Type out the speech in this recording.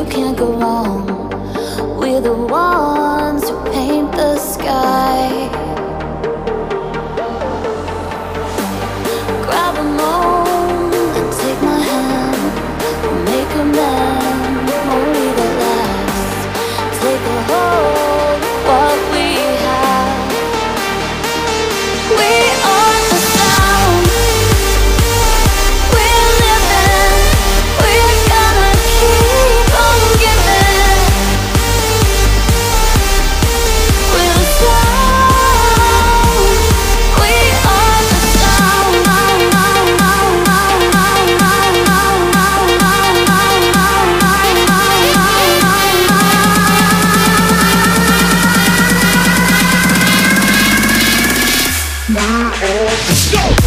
can't go wrong. We're the ones who paint the sky. Grab a moment, take my hand, we'll make memory that lasts. Take a hold of what we have. We are the sound. We're living. We're gonna keep on giving. We're the sound. We are the sound. Now let's go.